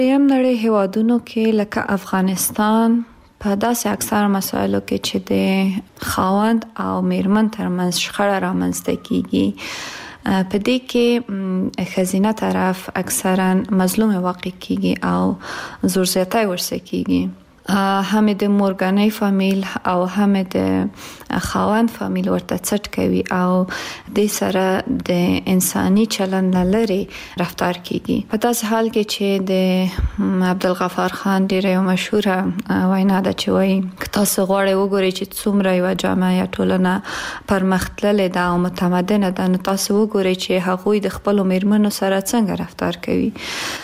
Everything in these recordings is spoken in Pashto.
دریم نړۍ هیوادونو کې لکه افغانستان په داسې اکثر مسایلو کې چې د خاوند او میرمن ترمنځ شخړه رامنځته کیږي، په دې کې ښځینه طرف اکثرا مظلوم واقع کیږي او زور زیاتی ورسره کیږي. هم د مورګانۍ فامیل او هم د خاوند فامیل ورته څټ کوي او د سره د انساني چلند لري رفتار کیږي. په داسې حال کې چې د عبدالغفار خان ډیره مشهوره وینا ده چې وایي تاسو غواړئ وګورئ چې څومره یو جامعه یا ټولنه پرمختللې ده او متمدنه ده، نو تاسو وګورئ چې هغوی د خپل میرمنو سره څنګه رفتار کوي.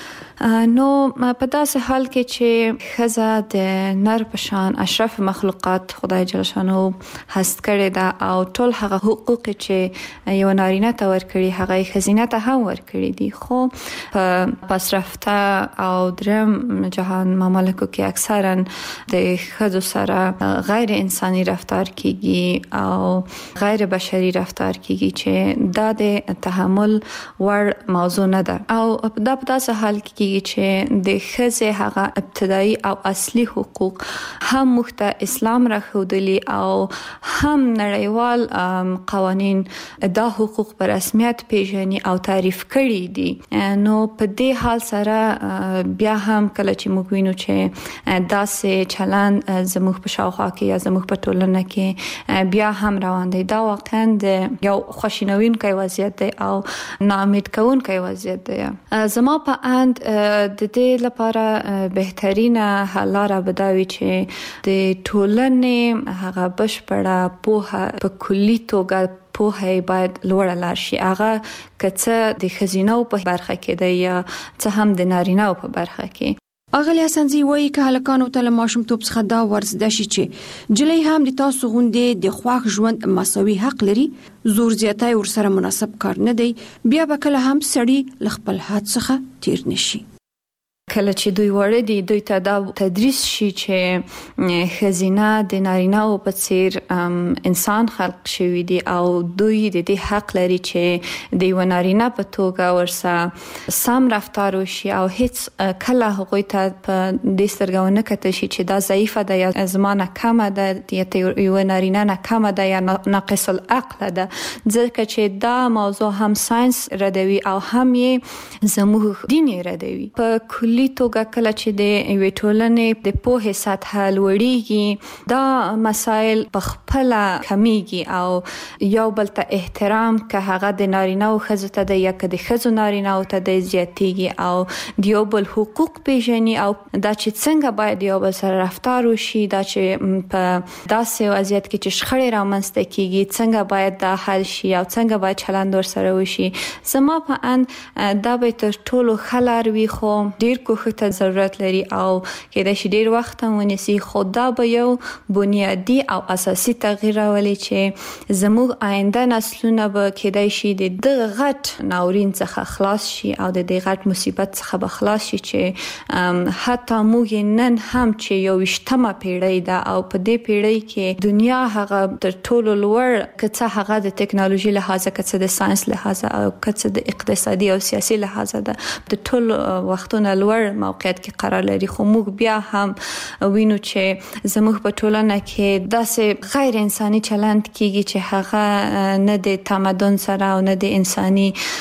نو په داسې حال کې چې ښځه د نر په شان اشرف مخلوقات خدای جل شانو هست کړی ده او ټول هغه حقوق چې یو نارینه ته ورکړي هغه ښځینه ته هم ورکړي دي، خو په پسرفته او درم جهان ممالکو کې اکثرا د ښځو سره غیر انساني رفتار کیږي او غیر بشري رفتار کیږي چې دا د تحمل وړ موضوع نه ده. او دا په داسې حال کې چې د ښځې هغه ابتدایي او اصلي حقوق هم مخته اسلام راخودلی او هم نړیوال قوانین دا حقوق په رسمیت پیژني او تعریف کړي دي. نو په دې حال سره بیا هم کله چې موږ وینو چې داسې چلند زموږ په شاوخوا کې یا زموږ په ټولنه کې بیا هم روان دی، دا واقعا د یو خوشینوونکی وضعیت دی او ناامید کوونکی وضعیت دی. زما په اند د دې لپاره بهترینه حل لاره به دا وي چې د ټولنې هغه بشپړه پوهه په کلي توګه پوهه باید لوړه لاړ شي. هغه که څه د ښځینو په برخه کې دی یا څه هم د نارینه‌و په برخه کې. اغلی حسنزي وایي که هلکانو ته له ماشومتوب څخه دا ورزده شي چې جلۍ هم د تاسو غوندې د خوښ ژوند مساوي حق لري، زور زیاتی ورسره مناسب کار نه دی، بیا به کله هم سړی له خپل حد څخه تیر نشي. کله چې دوی وړه دي دوی ته دا تدریس شي چې ښځینه د نارینه‌و په څیر انسان خلق شوی دي او دوی د دې حق لري چې د یو نارینه په توګه ورسره سم رفتار وشي او هیڅ کله هغوی ته په دې سترګه ونه کتل شي چې دا ضعیفه ده یا زمانه کمه ده یا یو نارینه نه کمه ده یا ناقص العقل ده، ځکه چې دا موضوع هم ساينس ردوي او هم یې زموږ دین ردوي. په کلی توګه کله چې د یوې ټولنې د پوهې سطح لوړیږي دا مسایل په خپل کمیږي او یو بل ته احترام که هغه د نارینه او ښځو ته د یا که د ښځو نارینه او ته د زیاتیږي او د یو بل حقوق پیژني او دا چې څنګه باید یو بل سره رفتار وشي، دا چې په داسې وضعیت کې چې شخړې رامنځته کیږي څنګه باید دا حل شي او څنګه باید چلند ورسره وشي. زما په اند دا به تر ټولو ښه لار وي، خو ډیر کوښښ ته ضرورت لري او کېدای شي ډیر وخت هم ونیسي، خو دا به یو بنیادی او اساسي تغییر راولي چې زموږ آینده نسلونه به کېدای شي د دغه غټ ناورین څخه خلاص شي او د دې غټ مصیبت څخه به خلاص شي چې حتی موږ نن هم چې یو 20مه پیړۍ ده او په دې پیړۍ کې دنیا هغه تر ټولو لوړ که څه هغه د ټکنالوژي لحاظه که څه د ساينس لحاظه او که څه د اقتصادي او سیاسي لحاظه ده د ټول وختونو لوړ موقعیت کې قرار لري، خو موږ بیا هم وینو چې زموږ په ټولنه کې داسې غیر انساني چلند کیږي چې هغه نه د تمدن سره او نه د انساني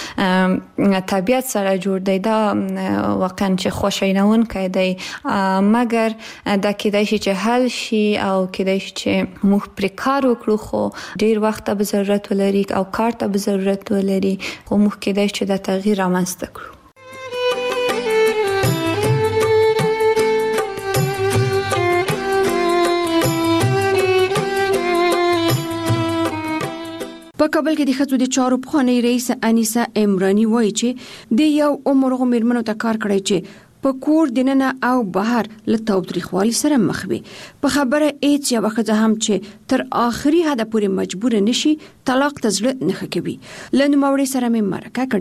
طبیعت سره جوړ دی. دا واقعا چې خوشاینونکی دی، مګر دا کېدای شي چې حل شي او کېدای شي چې موږ پرې کار وکړو، خو ډیر وخت به ضرورت ولري او کار ته به ضرورت ولري، خو موږ کېدای شي دا تغییر رامنځته کړو. په کابل کې د ښځو د چارو پخوانی رئیس انیسه عمرانی وایي چې د یو عمر غمیرمنو ته کار کړی چې په کور دننه او بهر له تاوتریخوالي سره مخ وي. په خبره هیڅ یوه ښځه هم چې تر آخري حده پورې مجبوره نشي طلاق ته زړه نه ښه کوي. له نوموړي سره مې مرکه کړې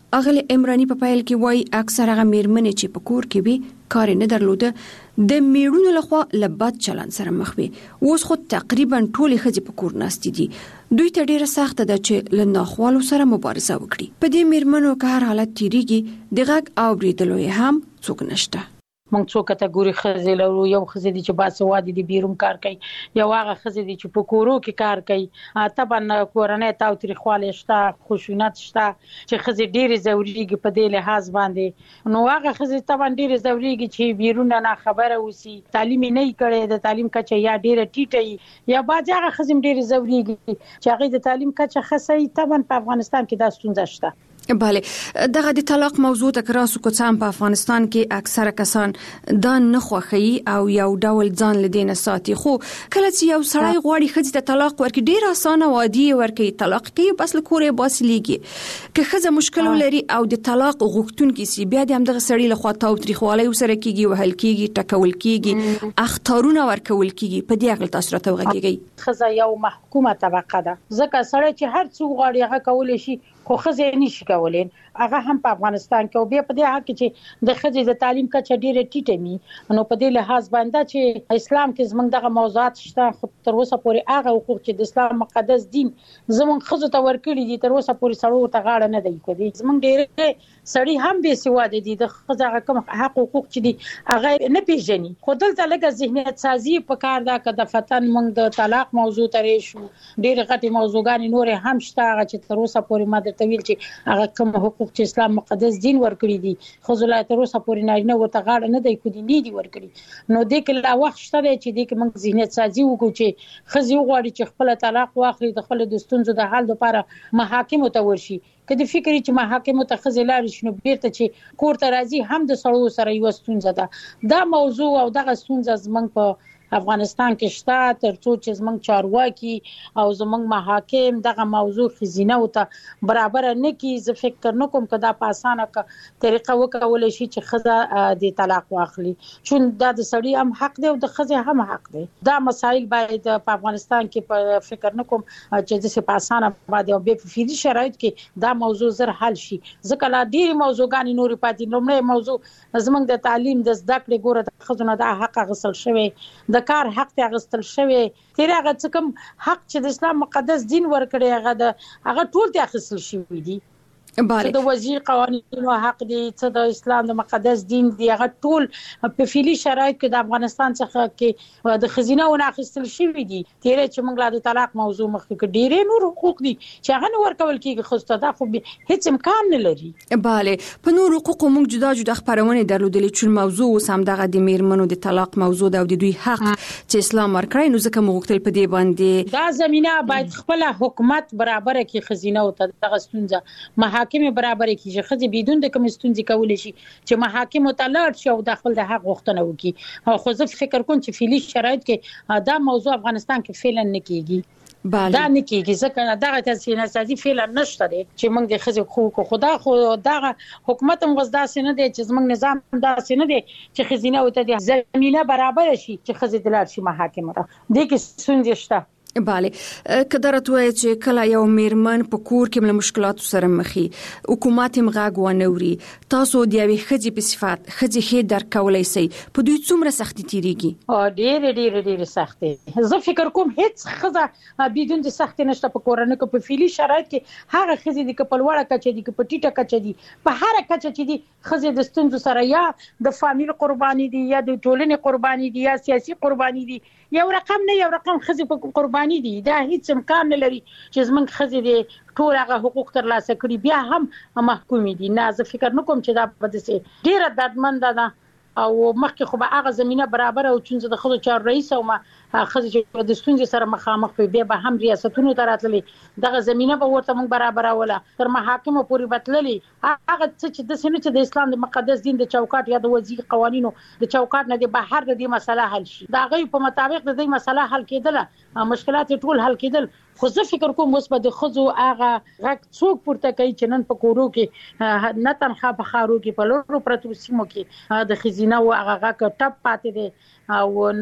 اغلی عمرانی په پایل کې وای اکثر هغه میرمنې چې په کور کې به کار نه درلوده د میړونو لخوا لبات چلن سره مخ وي. اوس خو تقریبا ټولې ښځې په کور ناستې دي. دوی ته ډیره سخته ده چې له ناخوالو سره مبارزه وکړي. په دې میرمنو که هر حالت تیریږي د غږ اورېدلو یې هم څوک نشته. موږ څو کټګوري ښځې لرو. یو ښځې دي چې باسواده دي بیرون کار کوي، یو هغه ښځې دي چې په کورو کې کار کوي. طبعا کورنۍ تاوتریخوالی شته، خشونت شته چې ښځې ډېرې ځورېږي په دې لحاظ باندې. نو هغه ښځې طبعا ډېرې ځورېږي چې بیرون نه خبره اوسي، تعلیم نه یې کړی، د تعلیم کچه یا ډېره ټیټه وي، یا بعضې هغه ښځې هم ډېرې ځورېږي چې هغې د تعلیم کچه ښه وي. طبعا په افغانستان کې دا ستونزه شته. بله، دغه د طلاق موضوع ته کراسو کوڅام په افغانستان کې اکثره کسان دا نه خوښي او یو ډول ځان لدینه ساتي. خو کله چې یو سړی غواړي ښځې ته طلاق ورکړي ډیر اسانه وادي ورکړي، طلاق کوي بس له کورې باسلیږي. که ښځه مشکل ولري او د طلاق غوښتونکي سي، بیا د همدغه سړي لخوا تاوتریخوالی وسره کیږي، وهل کیږي، ټکول کیږي، اخطارونه ورکول کیږي. په دې اړه تاسو راته وغږیږئ. ښځه یو محکومه طبقه ده، ځکه سړی چې هر څو غواړي هغه کولی شي، خو ښځې نشي کولی. هغه هم په افغانستان کې او بیا په دې حق چې د ښځې د تعلیم کچه ډیره ټیټه وي. نو په دې لحاظ باندې چې اسلام کې زمونږ دغه موضوعات شته، خو تر اوسه پورې هغه حقوق چې د اسلام مقدس دین زمونږ ښځو ته ورکړي دي تر اوسه پورې سړو ته غاړه نه دی کړې. زمونږ ډیره سړی هم بې سواده دي، د ښځو هغه کوم حق حقوق چې دي هغه نه پیژني. خو دلته لږه ذهنیت سازي په کار ده. که د فتن موږ د طلاق موضوع ته راشو، ډېرې غټې موضوعګانې نورې هم شته هغه چې تر اوسه پورې ما درته ویل چې هغه کوم حقوق چې اسلام مقدس دین ورکړي دي ښځو لا تر اوسه پورې نارینه ورته غاړه نه دی کړې، نه دي ورکړي. نو دې کې لا وخت شته دی چې دې کې موږ ذهنیت سازي وکړو چې ښځې وغواړي چې خپل طلاق واخلي، د خپل د ستونزو د حل لپاره محاکمو ته ورشي. که د فکر چې محاکمو ته ښځې لاړې شي، نو بیرته چې کور ته راځي هم د سړو سره یو ستونزه ده. دا موضوع او دغه ستونزه زموږ په افغانستان کې شته، ترڅو چې زموږ چارواکي او زموږ محاکم دغه موضوع خزینه او ته برابر نه کی. زه فکر نه کوم چې دا په اسانه طریقه وکولای شي چې ښځه د طلاق واخلي، چون دا د سړي هم حق دی او د ښځې هم حق دی. دا مسایل باید په افغانستان کې په فکر نه کوم چې د په اسانه باندې او په فیدی شرایط کې دا موضوع زر حل شي. ځکه لا ډېری موضوعګانې نورې پاتې. لومړی موضوع زموږ د تعلیم د زده کړې ګوره د ښځو نه دا حق غسل شوی، د کار حق ته غستل شوی، تیر هغه څه کوم حق چې د اسلام مقدس دین ورکړي هغه ټول ته غسل شوی دي. چې د وزیر قوانینو حق دي، چې د اسلام د مقدس دین دی، هغه ټول په فعلی شرایط کې د افغانستان څخه کې د خزینه ونه اخیستل شوی دي. تیر چې موږ لا د طلاق موضوع مخکې کې ډېرې نور حقوق دي چې هغه نه ورکول کېږي، خو ستاسو خو هیڅ امکان نه لري. bale په نور حقوقو موږ جدا جدا خبرونه درلودلې چې موضوع سم دغه د میرمنو د طلاق موضوع د دوی حق چې اسلام ورکړي. نو ځکه موږ تل په دې باندې دا زمينه باید خپل حکومت برابر کې خزینه او دغه ستونزه محاکم برابر کې چې خځې بدون د کوم ستونزې کولای شي چې محاکم ته لاړ شي او د خپل د حق غوښتنه وکړي. خو زه فکر کوم چې فعلی شرایط کې دا موضوع افغانستان کې فعلا نه کیږي. دا نه کیږي ځکه دغه تاسیس نسازي فعلا نشته دی چې موږ د خځې حقوق خدا خو دغه حکومت هم غوښدا سینه دی چې موږ نظام دا سینه دی چې خزینه او ته زمينه برابر شي چې خځې د لاړ شي محاکم ته. د کې ستونزې شته. bale کدارت وای چې کله یو میرمن په کور کې له مشکلاتو سره مخې، حکومت هم غاګ ونوري، تاسو د یوې ښځې په صفات ښځې هې درکولای شي، په دوی څومره سختي تیریږي؟ ډېر سختي. زه فکر کوم هیڅ ښځه بدون د سختي نشته په کورنۍ کې. په فعلی شرایط کې هغه ښځې د کپلوړه کچې دي، په ټیټه کچې دي، په هر کچې چې دي ښځې د ستونزو سره یا د فامیل قرباني دي، یا د ټولنې قرباني دي، یا سیاسي قرباني دي، یو رقم نه یو رقم ښځې په قرباني دي. دا هیڅ امکان نه لري چې زمونږ ښځې د ټول هغه حقوق ترلاسه کړي بیا هم محکوم دي. نه زه فکر نه کوم چې دا په دې ډیره دردمنده ده او مخکې خو به هغه زمينه برابر او چې د خځو چار رئیس او ما خځې چې د ستونزې سره مخامخ وي بیا به هم ریاستونو ته راتللې، دغه زمينه به ورته موږ برابروله تر محاکمو پورې بتللې. هغه څه چې د سینې چې د اسلام د مقدس دین د چوکاټ یا د وزیر قوانینو د چوکاټ نه د بهر د دې مسله حل شي، دا غي په مطابق د دې مسله حل کېدله، مشکلات ټول حل کېدل. خو زه فکر کوم اوس به د خزو هغه غږ څوک پورته کوي چې نن په کورو کې نه تنخوا په خارو کې په لورو پرتو سیمو کې د خزینه او هغه غږ ټپ پاتې دي او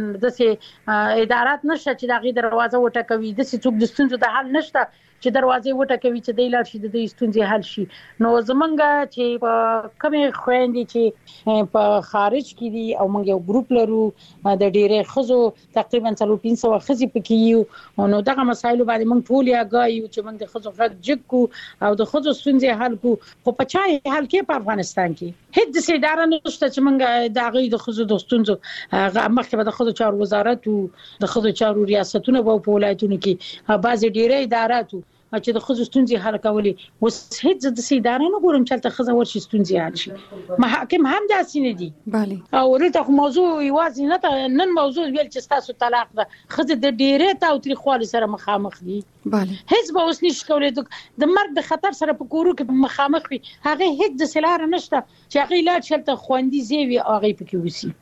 دسه ادارات نشته چې دغه دروازه وټکوي د څوک د ستونزو د حل نشته چې دروازه وټکوي چې د لار شي د ستونزې حل شي. نو زمونږ چې په کومه خويندې چې په خارج کې دي او موږ یو ګروپ لرو د ډېرې خزو تقریبا 300 خزي پکې یو نو دغه مسایل باندې موږ ټول یا غایو چې موږ د خزو غږ جګو او د خزو ستونزې حل کو خو په چا حل کې په افغانستان کې هیڅ د اداره نشته چې موږ د غي د خزو د ستونزو مخکې د خزو چارو وزارت او د خزو چارو ریاستونه په ولایتونو کې بعض ډېرې ادارات چې د خزو ستونزې حل کولې وس هیڅ د سیدارې نه ګورم چې تاسو ورشي ستونزې حل شي. محاکم هم داسې نه دي. بله او ورته موضوع یوازې نه نن موضوع ویل چې تاسو طلاق ده خزه د ډیره تاوتریخوالي سره مخامخ دي. بله هیڅ به اوس نشي کولای د مرګ د خطر سره په کورو کې مخامخ وي هغه هیڅ د سلار نشته چې هغه لا چلته خوندي زیوی هغه پکې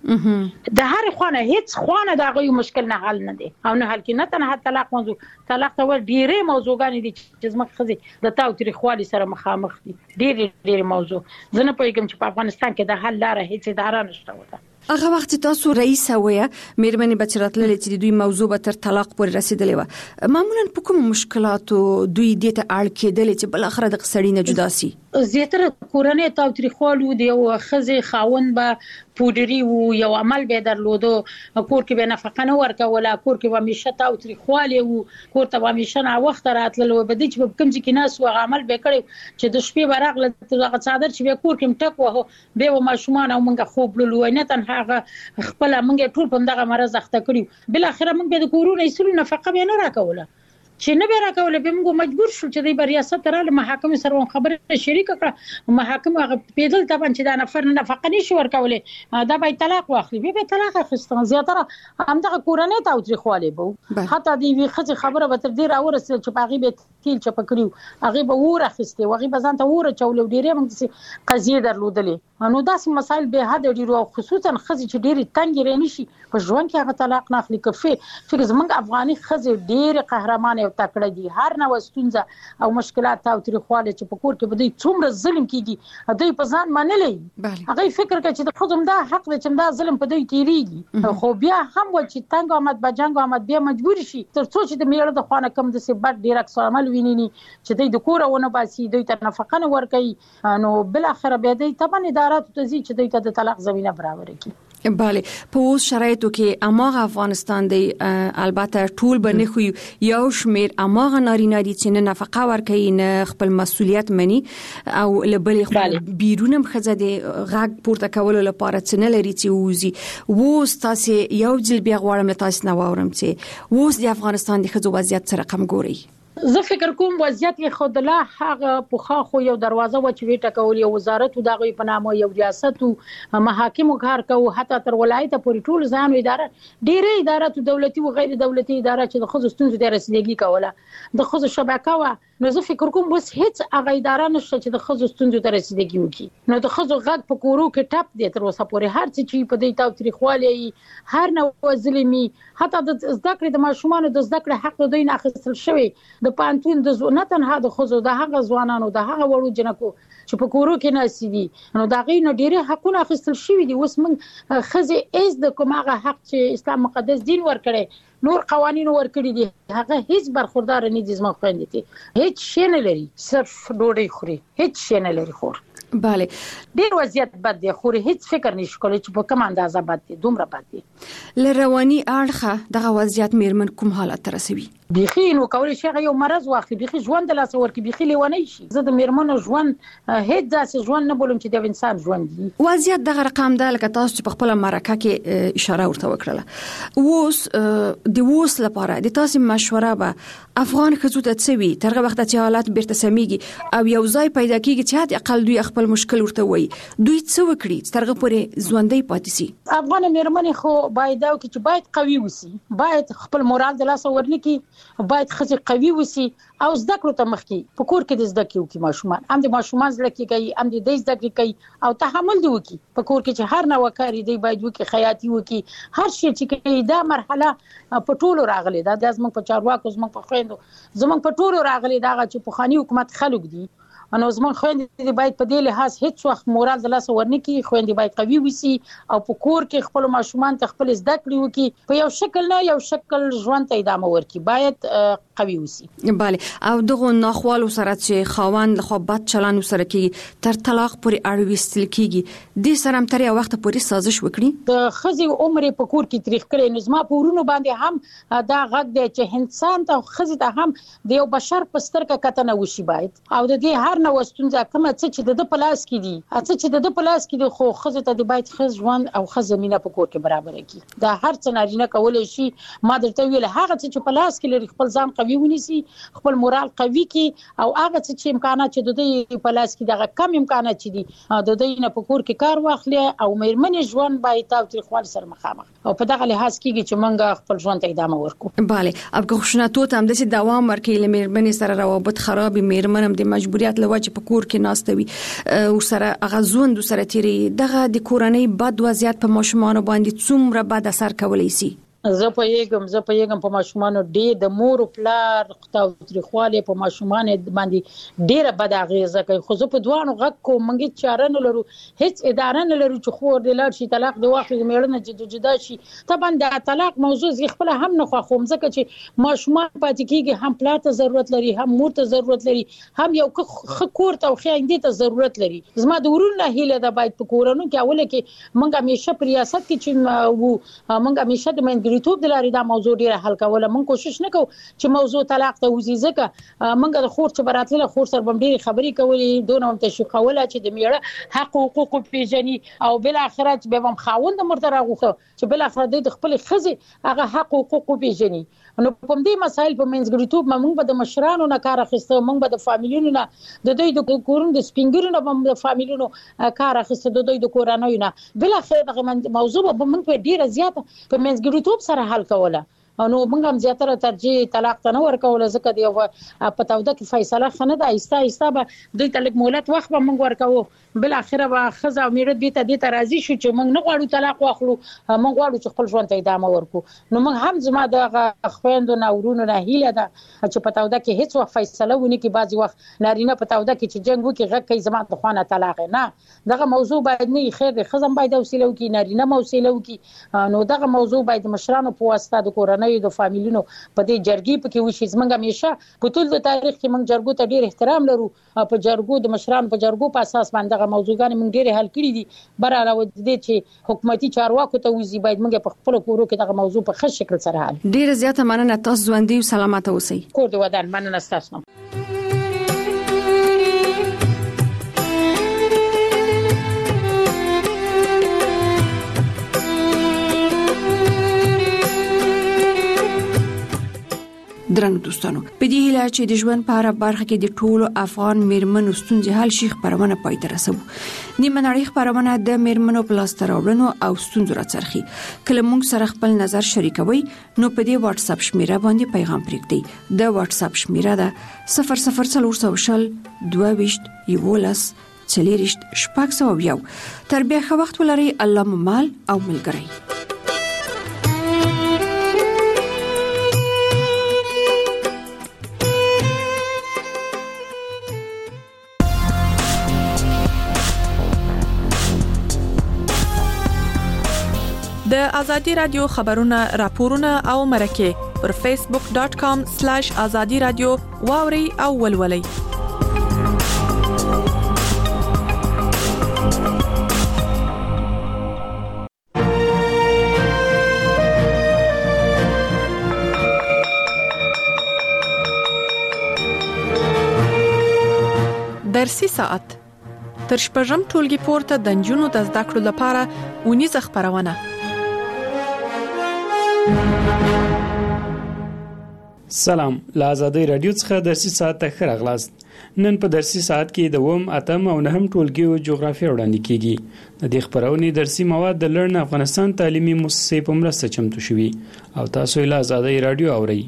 وسی د هر خوانه هیڅ خوانه د هغه مشکل نه حل نه دي او نه حل کې نه تنه طلاق موضوع طلاق ته ور ډیره موضوعګان دي چې زموږ خزي د تاوتریخوالي سره مخامخ دي ډیره موضوع زه نه پوهیږم چې په افغانستان کې د حل لار هیڅ اداره نشته وته. هغه وخت تاسو رئیس وې مېرمنې بچراتللې چې دوی موضوع به تر طلاق پورې رسیدلې و معمولا په کوم مشکلاتو دوی د ته اړ کېدل چې بل اخر د سړی نه جدا سي زیاتره کورنۍ تاوتریخوالو دی او خزي خاون به پودری وو یو عمل به درلودو کور کې به نفقه نه ورکوله کور کې به همیشه تاوتریخواله وو کور ته به همیشه نه وخت راتللو به د چې کوم ځکه ناس و عمل به کړی چې د شپې برغله دغه څادر چې به کور کې مټک وو به و ماشومان او مونږ خوب لولو نه تنها خپل مونږ ټول په دغه مرز اخته کړیو بل اخره مونږ به د کورونو ایسلو نفقه به نه راکوله چې نه به راکوله به موږ مجبور شو چې د ریاست راله محاکم سره خبره شریک کړه محاکم هغه پیدل طبعا چې دا نفر نه فقط نشي ورکوله دا به طلاق واخلي به طلاق اخیستل زیاتره همدغه کورنۍ تاوتریخواله بو حتی دی وی خځه خبره به تر دې راورسېل چې باغی به تیل چپ کړیو هغه به ور اخیسته هغه به ځان ته ور چولو ډیره موږ قضیه درلودلې نو داسې مسایل به حد ډیرو خصوصا خځه چې ډیره تنګ رې نشي په ژوند کې هغه طلاق نه اخلي کفي فکر زمونږ افغاني خځه ډیره قهرمان او تکړه دي هر نو ستونزه او مشکلات او تاریخواله چې په کور کې بده څومره ظلم کیږي دوی په ځان منلې هغه فکر کوي چې د خودم دا حق دی چې دا ظلم په دوی تیریږي خو بیا هم و چې تنګ آمد بجنګ آمد بیا مجبور شي تر څو چې د میړه د خوانه کم د سبب ډیر اکس عمل ویني چې دوی د کور ونه باسي دوی ته نفقه نه ورکړي نو بل اخر به دوی طبعا ادارات ته ځي چې دوی ته د طلاق زمينه برابر کړي. بله په اوس شرایطو کې اماغه افغانستان دی البته ټول باندې خو یو شمیر اماغه نارینه دي چې نه نفقه ورکوي نه خپل مسولیت مني او لبلې بیرونم خزه دي غږ پورته کولو لپاره څنګه لري چې وزي ووس تاسو یو ځل بیا غواړم تاسو نه واورم چې ووس د افغانستان د خزو وضعیت سره کم ګوري. زه فکر کوم وضعیت یې خود لا هغه پوخا خو یو دروازه و چې ویټه کول یو وزارت دغه په نامه یو ریاست او محاکم کار کوي حتی تر ولایت پورې ټول ځان اداره ډیره ادارات دولتي او غیر دولتي اداره چې د خصوص ستونزې د رسیدګي کوله د خصوص شبکه و نو زه فکر کوم بس هیڅ هغه اداره نشته چې د خصوص ستونزې د رسیدګي وکړي نو د خصوص غږ په کورو کې ټپ دی تر اوسه پورې هر څه چې په دې تاوتریخوالي هر نو ظلمي حتی د زده کړې د ماشومان د زده کړې حق دوی نه اخیستل شوی د پانتون د نه تنها د خزو د هغه ځوانانو د هغه وړو جنکو چې په کورو کې ناسي دي نو دا غي نه ډیره حقونه اخیستل شوی دي اوس موږ خزه ایز د کومه حق چې اسلام مقدس دین ورکړي نور قوانين ورکړي دي هغه هیڅ برخوردار نه دي زما خويندې دي هیڅ شي نه لري صرف ډوډۍ خوري هیڅ شي نه لري خور. بله ډیر وضعیت بد دی خو هیڅ فکر نشي کولای چې په کوم اندازه بد دی دومره بد دی. لرواني اړخه دغه وضعیت میرمن کوم حالت رسوي بيخي نو کولای شي یو مرز واخلي بيخي ژوند د لاس ورکی بيخي لیونی شي زه د میرمنو ژوند هیڅ ځاسې ژوند نه بولم چې د انسان ژوند دی. وضعیت دغه رقم د لکه تاسو په خپل مرکه کې اشاره ورته وکړه اوس د ووس لپاره د تاسو مشوره به افغان خزو ته څوي ترغه وخت چې حالات بیرته سميږي او یو ځای پیدا کیږي چې د اقل دوی خپل مشکل ورته وي دوی څه وکړي ترغه پورې ژوندۍ پاتې سي. افغان مېرمنې خو باید او چې باید قوي وسی، باید خپل مورال د لاس ورنکي، باید خزه قوي وسی او زده کړو ته مخکي په کور کې د زده کړو کې ماشومان هم د ماشومان زده کړي کوي، هم د زده کړي کوي او تحمل دی وکي په کور کې چې هر نو کاری دی باید وکي، خیاطي وکي، هر شي چې کوي دا مرحله په ټولو راغلي دا د زموږ په چارواکو زموږ په خويندو زموږ په ټولو راغلي دا چې په خاني حکومت خلک دي انو زموږ خويندې باید په دې لحاظ هیڅ وخت مورال د لاس ورنکي، خويندې باید قوي وسی او په کور کې خپل ماشومان ته خپل زده کړي وکي، په یو شکل نه یو شکل ژوند ته ادامه ورکي، باید قوي وسی. bale او دغه ناخوالو سره چې خاوند له خوا بد چلند سره کې تر طلاق پورې اړ وستل کیږي د سره هم تر یو وخت پورې سازش وکړي د خزي عمر په کور کې تاریخ کړي نو زما په ورونو باندې هم دا غږ دی چې انسان ته خزي ته هم د یو بشر په سترګه کتنه وشي باید او د دې هر نو ستونزه کومه چې د پلاس کې دي چې د پلاس کې دي خو خزه ته د باید خز ژوند او خز زمينه په کور کې برابر کړي دا هر څه نارینه کولای شي. ما درته ویل هغه چې پلاس کې لري خپل ځان قوي ونیسي، خپل مورال قوي کړي او هغه چې امکانات چې د دې پلاس کې دغه کم امکانات چې دي د دې نه په کور کې کار واخلي او مېرمنې ژوند باید تاوتریخوالي سره مخامخ او په دغه لحاظ کېږي چې موږ خپل ژوند ته ادامه ورکړو. bale اب خشونتو ته هم د دوام ورکړي لمېرمنې سره روابط خراب مېرمنم د مجبوریت لوجه په کور کې ناستوي او سره غزوند سره تیری دغه د کورنۍ بد وضعیت په ماشومان باندې څومره بد اثر کولی شي. زه په یګم په ماشومان ډېر د مور او پلار تاوتریخواله په ماشومان باندې ډېر بد اغیزه کوي خو زه په دوانو غږ کوم منګي چاره نه لرو، هیڅ اداره نه لرو چې خور د لار شي طلاق دی واخلي میړنه جدا شي. طبعا د طلاق موضوع زی خپل هم نه خوښوم ځکه چې ماشومان پاتې کیږي، هم پلار ته ضرورت لري، هم مور ته ضرورت لري، هم یو کور ته خويندې ته ضرورت لري. زما د ورونه هیله ده باید په کورونو کې اوله کې منګه همیشه په ریاست کې چې منګه همیشه د منګ توپ د لاري دا موضوع ډیره حل کوله. مونږ کوشش نکو چې موضوع طلاق ته وزي ځکه مونږ د خور چې براتله خور سره بم ډیره خبرې کولې دونه هم تشویقوله چې د میړه حق او حقوق پیژني او بل اخرت به هم خاوند مرته راغوخه چې بل اخرت د خپل خزي هغه حق او حقوق پیژني. نو کوم دې مسایل په منځګړیتوب مونږ به د مشرانو نه کار اخیسته، مونږ به د فامیلونو نه د دوی د کورونو د سپینګرونو به د فامیلونو کار اخیسته، د دوی د کورانوي نه بل اخر دغه موضوع به مونږ په ډیره زیاته په منځګړیتوب سره حل کوله. نو موږ هم زیاتره ترجیح طلاق ته نه ورکول ځکه دی په توده کې فیصله خنه ده ایسته به دوی تلک مهلت وخت به موږ ورکو، بل اخره به خزه او میړه دې ته راضي شو چې موږ نه غواړو طلاق واخلو، موږ غواړو چې خپل ژوند ته ادامه ورکو. نو موږ هم زما د خويندو نه ورونو نه هیله ده چې په توده کې هیڅ وخت فیصله ونی کې بعضي وخت نارینه په توده کې چې جنگ وکي غږ کوي زما د خوانه طلاق نه دغه موضوع باید نه خیر خزم باید وسیله وکي نارینه موسیله وکي. نو دغه موضوع باید مشرانو په واسطه د کورنۍ د فامیلونو په دې جرګې په کې وشي. زمونږ همیشه په ټول د تاریخ کې موږ جرګو ته ډېر احترام لرو، په جرګو د مشرانو په جرګو په اساس باندې غو موضوعګان موږ ډېر حل کړی دي. بر علاوه دې چې حکومتي چارواکو ته وزي باید موږ په خپل کورو کې دغه موضوع په ښه شکل سره حل. ډېر زیاته مننه، تاسو ژوندۍ او سلامت اوسئ. کور دې ودان. مننه تاسو. درنو دوستانو، په دې هیله چې د ژوند په اړه برخه کې د ټولو افغان میرمنو ستونزې حل شي خبرونه پای ته رسوو. نیمه نړۍ خبرونه د میرمنو په لاس راوړنو او ستونزو راڅرخي. کله موږ سره خپل نظر شریکوي نو په دې واتس اپ شمیره باندې پیغام پرېږدئ. د واتس اپ شمیره ده 00400 22 11 40 شپږ. تر بیا ښه وخت ولرئ. الله مو مال او ملګری. د ازادي رادیو خبرونه راپورونه او مرکه پر facebook.com/azadi radio واوري او ولولي. درسي ساعت تر شپږم ټولګي پورته د جنونو د زده کړو لپاره ونیزه خبرونه. سلام، له آزادۍ رادیو څخه درسي ساعت ته ښه راغلاست. نن په درسي ساعت کې د 8 او 9 ټولګیو جغرافیه وړاندې کیږي. د دې خبرونې درسي مواد د لرن افغانستان تعلیمي مؤسسې په مرسته چمتو شوي او تاسو یې له آزادۍ رادیو اورئ.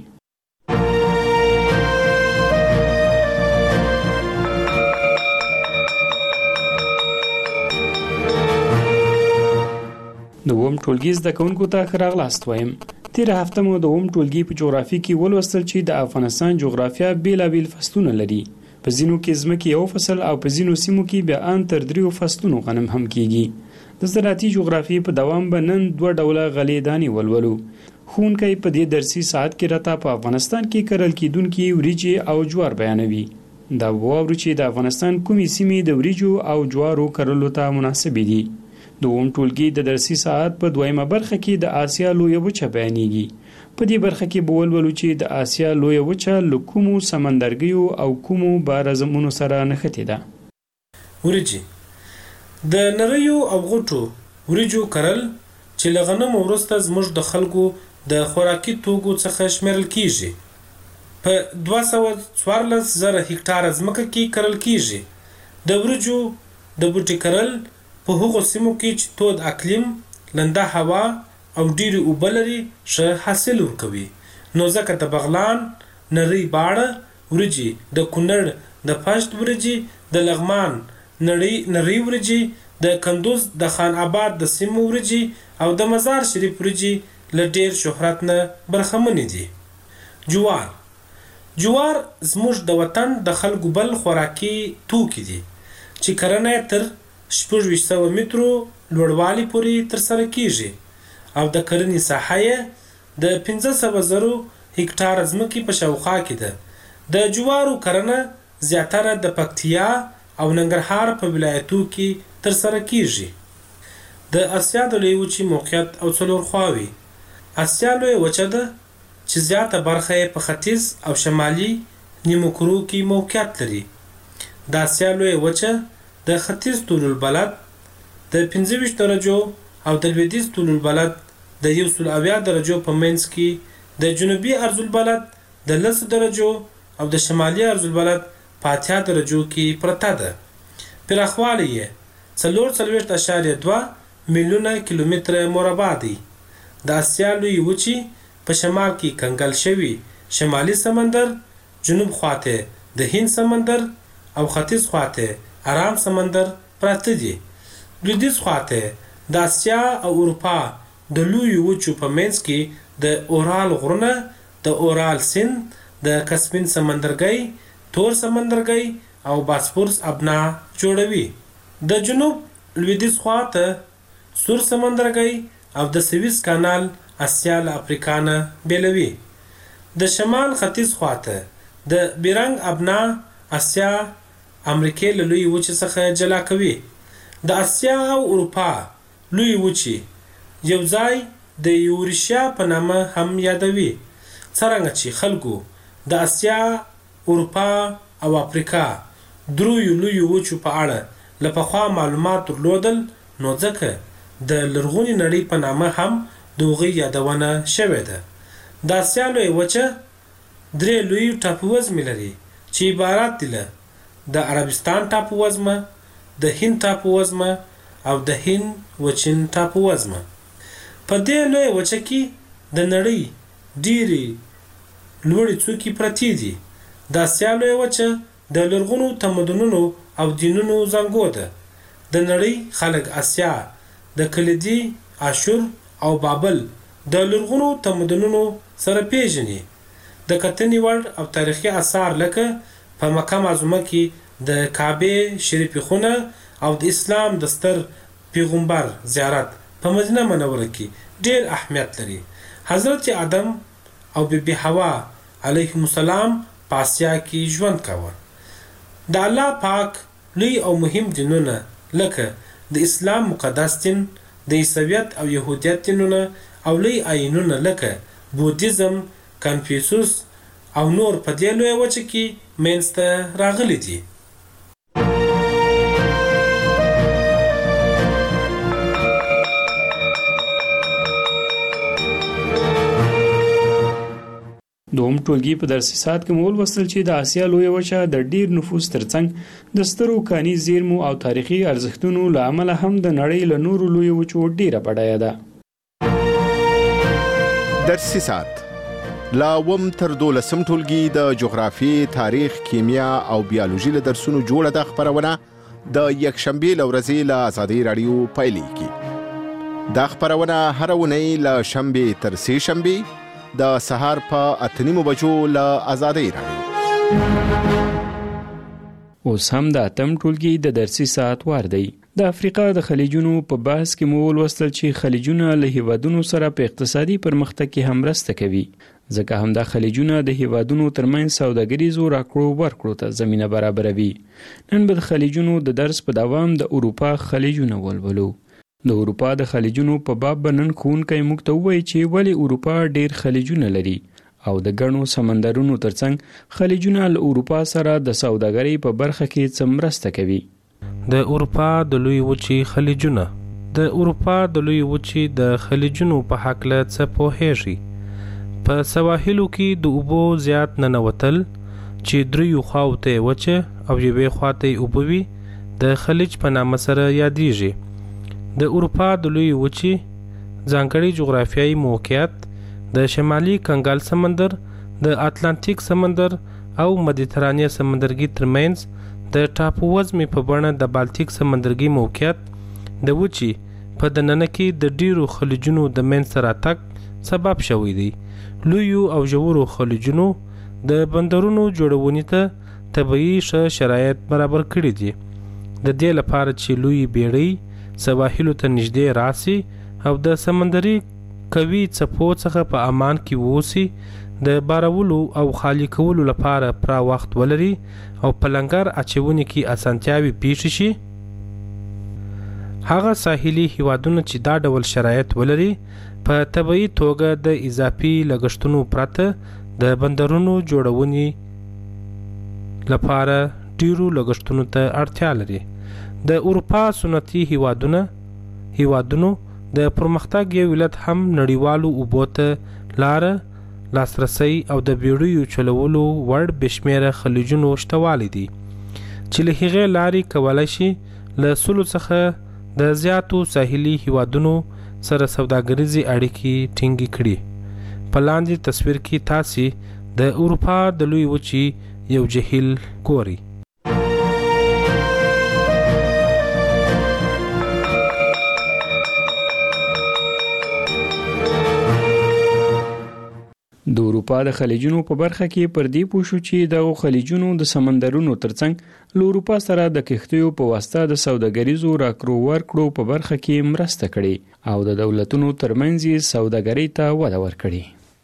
د 8 ټولګي زده کوونکو ته ښه راغلاست وایم. تیر هفته مو د 8 ټولګي په جغرافي کې ولوستل چې د افغانستان جغرافیه بیلابیل فصلونه لري. په ځینو کې ځمکې یو فصل او په ځینو سیمو کې بیا ان تر 3 فصلونو غنم هم کیږي. د زراعتي جغرافي په دوام به نن 2 ډوله غلې دانې ولولو. ښوونکی په دې درسي ساعت کې راته په افغانستان کې کرل کېدونکي وریجې او جوار بیانوي. دا واورو چې د افغانستان کومې سیمې د وریجو او جوارو کرلو ته مناسبې دي. د 8 ټولګي د درسي ساعت په دویمه برخه کې د آسیا لویه وچه بیانېږي. په دې برخه کې به ولولو چې د آسیا لویه وچه له کومو سمندرګیو او کومو بارزمونو سره نښتې ده. وریجې د نریو او غټو وریجو کرل چې له غنمو وروسته زموږ د خلکو د خوراکي توکو څخه شمیرل کیږي. په 214,000 هکتاره ځمکه کې کرل کیږي. د وریجو د بوټي کرل په هغو سیمو کې چې تود اقلیم، لنده هوا او ډیرې اوبه لري ښه حاصل ورکوي. نو ځکه د بغلان، نری باړه وریجې، د کونړ د پشت وریجې، د لغمان نری وریجې، د کندوز د خان آباد د سیمو وریجې او د مزار شریف وریجې له ډیر شهرت نه برخمنې دي. جوار زموږ د وطن د خلکو بل خوراکي توکي دي چې کرنه تر 600 مترو لوړوالي پورې ترسره کیږي او د کرنې ساحه د 500,000 هکتاره ځمکې په شاوخوا کې ده. د جوارو کرنه زیاتره د پکتیا او ننګرهار په ولایتو کې ترسره کیږي. د اسیا د لویې وچې موقعیت او څلور خواوې. اسیا لویه وچه ده چې زیاته برخه یې په ختیځ او شمالي نیمو کرو کې موقعیت لري. د اسیا لویه وچه د ختیځ طول البلد د 25 درجو او د لویدیځ طول البلد د 170 درجو په منځ کې، د جنوبي عرض البلد د 10 درجو او د شمالي عرض البلد په 80 درجو کې پرته ده. پراخوالی یې 4.2 میلیونه کیلومتره مربع دی. د اسیا لویې وچې په شمال کې کنګل شوي شمالي سمندر، جنوب خواته د هند سمندر او ختیځ خواته آرام سمندر پراته دي. لویدیځ خواته د اسیا او اروپا د لویو وچو په منځ کې د اورال غرونه، د اورال سیند، د کسپین سمندرګي، تور سمندرګي او باسفورس ابنا جوړوي. د جنوب لویدیځ خواته سور سمندرګي او د سویس کانال اسیا له افریقا نه بیلوي. د شمال ختیځ خواته د بیرنګ ابنا اسیا امریکای له لوی وچې څخه جلا کوي. د اسیا او اروپا لوی وچې یو ځای د یوریشیا په نامه هم یادوي. څرنګه چې خلکو د اسیا، اروپا او افریقا دریو لوی وچو په اړه له پخوا معلومات درلودل، نو ځکه د لرغونې نړۍ په نامه هم د هغوی یادونه شوې ده. د اسیا لوی وچه 3 لوی ټاپووزمې لري چې عبارت دي له د عربستان ټاپووزمه، د هند ټاپووزمه او د هند وچین ټاپووزمه. په دې لویه وچه کې د نړۍ ډېرې لوړې څوکې پرتې دي. د اسیا لویه وچه د لرغونو تمدنونو او دینونو زانګو ده. د نړۍ خلک اسیا د کلیدي، اشور او بابل د لرغونو تمدنونو سره پیژني. د کتنې وړ او تاریخي آثار لکه په مکه معظمه کې د کعبه شریفې خونه او د اسلام د ستر پیغمبر زیارت په مدینه منوره کې ډېر اهمیت لري. حضرت آدم او بیبي حوا علیهم السلام په اسیا کې ژوند کاوه. د الله پاک لوی او مهم دینونه لکه د اسلام مقدس دین، د عیسویت او یهودیت دینونه او لوی آیینونه لکه بودیزم، کنفیوسوس او نور په دې لویه وچه کې منځته راغلي دي. دوم ټولګي په درسي ساعت کې مول وصل چې د آسیا لویه وچه د ډیر نفوس ترڅنګ د سترو کاني زیرمو او تاریخي ارزښتونو له امله هم د نړۍ له نورو لویو وچو ډیره بډایه ده. درسي ساعت لا وم تر 12 ټولګي د جغرافي، تاریخ، کیمیا او بیولوژي له درسونو جوړه د خبرونه د یکشنبه لورځي له آزادي رادیو پایلیږي. دا خبرونه هر ونی له شنبه تر سه شنبه د سهار په 8:30 بجو له آزادي رادیو. اوس هم د اتم ټولګي د درسي ساعت وار دی. د افریقا د خلیجونو په بحث کې مو ولوستل چې خلیجونه له هیوادونو سره په اقتصادي پرمختګ کې هم مرسته کوي، ځکه هم د خلیجونه د هیوادونو ترمنځ سوداګریزو راکړو ورکړو ته زمينه برابروي. نن به د خلیجونو د درس په دوام د اروپا خلیجونه ولولو. د اروپا د خلیجونو په باب بنن ښوونکی موږ ته وایي چې ولې اروپا ډیر خلیجونه لري او د ګڼو سمندرونو ترڅنګ خلیجونه له اروپا سره د سوداګرۍ په برخه کې څه مرسته کوي. د اروپا د لوی وچې خلیجونه د اروپا د لوی وچې د خلیجونو په حق له څه پوهیږي. په سواحلو کې د اوبو زیات ننوتل چې دریو خواوته وچه او یوې خواته اوبه وي د خلیج په نامه سره یادېږي. د اروپا د لوی وچې ځانګړي جغرافیایي موقعیت د شمالي کنګال سمندر، د اتلانتیک سمندر او مدیترانې سمندرګي ترمنځ د ټاپو وزمې په بڼه د بالتیک سمندرګي موقعیت د وچې په دننه کې د ډیرو خلیجونو د منځته راتګ سبب شوی دی. لویو او ژورو خلیجونو د بندرونو جوړونې ته طبیعي شرایط برابر کړي دي، د دې لپاره چې لوی بیړۍ سواحلو ته نږدې راسي او د سمندري قوي څپو څخه په امان کې ووسي، د بارولو او خالی کولو لپاره پوره وخت ولري او په لنګر اچونې کې اسانتیاوي پیښ شي. هغه ساحلي هیوادونه چې دا ډول شرایط ولري په طبیعي توګه د اضافي لګښتونو پرته د بندرونو جوړونې لپاره ډیرو لګښتونو ته اړتیا لري. د اروپا سنتي هیوادونو د پرمختګ یو علت هم نړیوالو اوبو ته لاره، لاسرسي او د بیړیو چلولو وړ بشمیره خلیجونو شتوالی دي چې له هغې لارې کولی شي له سلو څخه د زیاتو ساحلي هیوادونو سره سوداګریزي اړیکې ټینګې کړي. په لاندې تصویر کې تاسې د اروپا د لوی وچې یو جهیل ګورئ. د اروپا د خلیجونو په برخه کې پر دې پوښو چې د خلیجونو د سمندرونو ترڅنګ له اروپا سره د کښتیو په واسطه د سوداګریزو راکړو ورکړو په برخه کې مرسته کړې او د دولتونو ترمنځ سوداګرۍ ته وده ورکړې.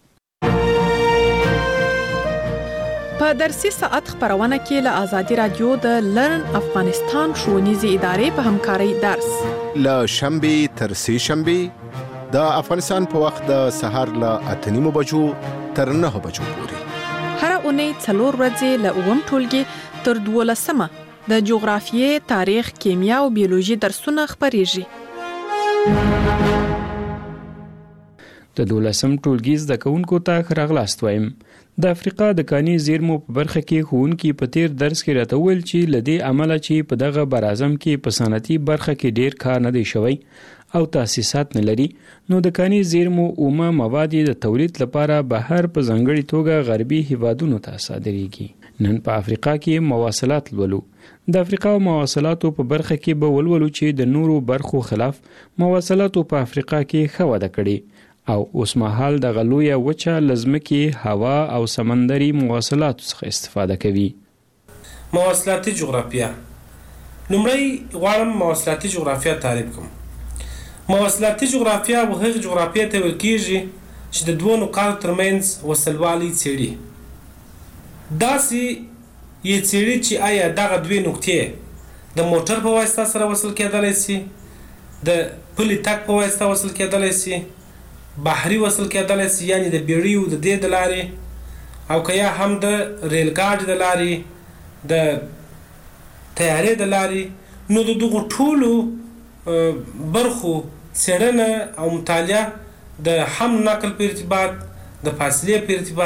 په درسي ساعت خبرونه کې له آزادي رادیو د لرن افغانستان ښوونیزې ادارې په همکارۍ درس له شنبه تر سه شنبه د افغانستان په وخت د سهار له 8:30 بجو تر 9 بجو پورې. هر اونۍ 4 ورځې له اووم ټولګي تر 12مه د جغرافیې، تاریخ، کیمیا او بیولوژي درسونه خبريږي. د 12م ټولګي زده کوونکو ته راغلاست وایم. د افریقا د کاني زیرمو په برخه کې ښوونکي په تیر درس کې راته ویل چې لدې عمله چې په دغه برازم کې په صنعتي برخه کې ډیر کار نه دی شوی او تاسیسات نه لري، نو د کاني زیرمو اومه مواد د تولید لپاره بهر په ځانګړي توګه غربي هیوادونو ته صادریږي. نن په افریقا کې مواصلات لولو. د افریقا مواصلاتو په برخه کې به ولولو چې د نورو برخو خلاف مواصلاتو په افریقا کې ښه وده کړې او اوس مهال د غلویه وچه لزمکي هوا او سمندري مواصلاتو څخه استفاده کوي. مواصلاتي جغرافیه. لومړی غواړم مواصلاتي جغرافیه تعریف کوم. مواصلاتي جغرافیه هغه جغرافیه ته ویل کېږي چې د دوه نقاطو ترمنځ وصلوالي څېړي. داسې یې څېړي چې آیا دغه دوه نقطې د موټر په واسطه سره وصل کېدلی شي، د پلي تګ په واسطه وصل کېدلی شي، بحري وصل کېدلی شي، یعنې د بیړیو د دې د لارې او که یا هم د ریل ګاډي د لارې، د طیارې د لارې. نو د دغو ټولو برخو څېړنه او مطالعه د حمل نقل په ارتباط، د فاصلې په ارتباط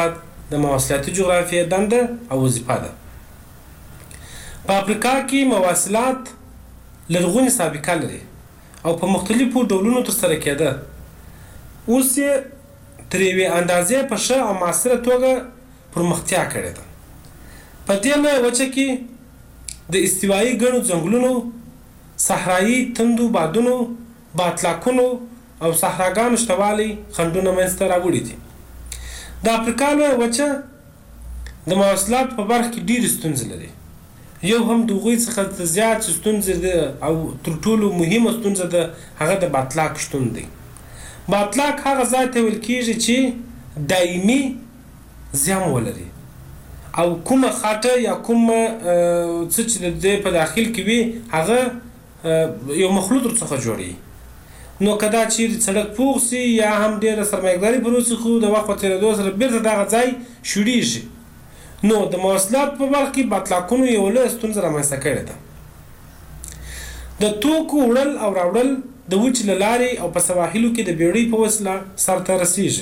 د مواصلاتي جغرافیه دنده او وظیفه ده. په افریقا کې مواصلات لرغونې سابقه لري او په مختلفو ډولونو ترسره کېده. اوس یې تر یوې اندازې په ښه او معاصره توګه پرمختیا کړې ده. په دې لویه وچه کې د استوایي ګڼو ځنګلونو، صحرایي تندو بادونو، باطلاقونو او صحراګانو شتوالی خنډونه منځته راوړي دي. د افریقا لویه وچه د مواصلاتو په برخه کې ډېرې ستونزې لري. یو هم د هغوی څخه زیات چې ستونزې ده او تر ټولو مهمه ستونزه ده هغه د باطلاق شتون دی. باطلاق هغه ځای ته ویل کېږي چې دایمي زیان ولري او کومه خاټه یا کومه څه چې د دې په داخل کې وي هغه یو مخلوط ورڅخه جوړوي. نو که دا چیرې سړک پوخ سي یا هم ډېره سرمایه‌داري پر وسي خو د وخت په تېرېدو سره بېرته دغه ځای شوړېږي. نو د مواصلاتو په برخه کې باطلاقونو یو لویه ستونزه رامنځته کړې ده. د توکو وړل او راوړل د وچې له لارې او په سواحلو کې د بېړۍ په وسیله سرته رسېږي.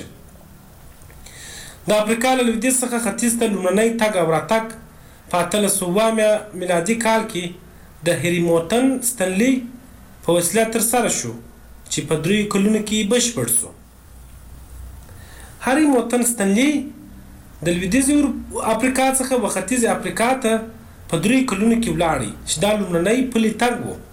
د افریقا له لویدیځ څخه ختیځ ته لومړنی تګ او راتګ په 1800 میلادي کال کې د هریموتن ستنلي په وسیله ترسره شو چې په 3 کلونو کې بشپړ شو. هریموتن ستنلي د لویدیځې افریقا څخه و ختیځې افریقا ته په 3 کلونو کې ولاړی چې دا لومړنی پلي تګ و.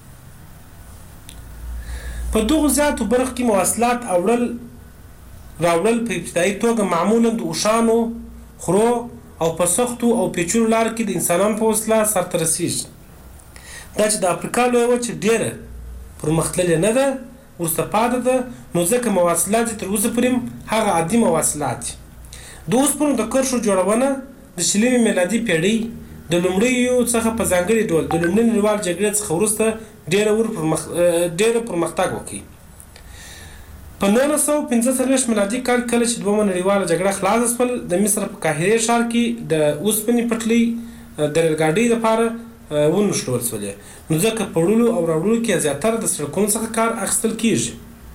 په دغو زیاتو برخو کې مواصلات راوړل په ابتدایي توګه معمولا د اوښانو، خرو او په سختو او پیچلو لارو کې د انسانانو په وسیله سرته رسېږي. دا چې د افریقا لویه وچه ډېره پرمختللې نه ده، وروسته پاتې ده، نو ځکه مواصلات تر اوسه پورې هغه عادي مواصلات دي. د اوسپنو د کرښو جوړونه د 20 میلادي پیړۍ د لومړیو څخه په ځانګړي ډول د لومړۍ نړیوالې جګړې څخه وروسته ډېره پرمختګ وکړي. په 1945 میلادي کال کله چې دویمه نړیواله جګړه خلاصه شول، د مصر په قاهرې ښار کې د اوسپنې پټلۍ د ریل ګاډۍ لپاره ونښلول شولې. نو ځکه په وړلو او راوړلو کې زیاتره د سړکونو څخه کار اخیستل کېږي.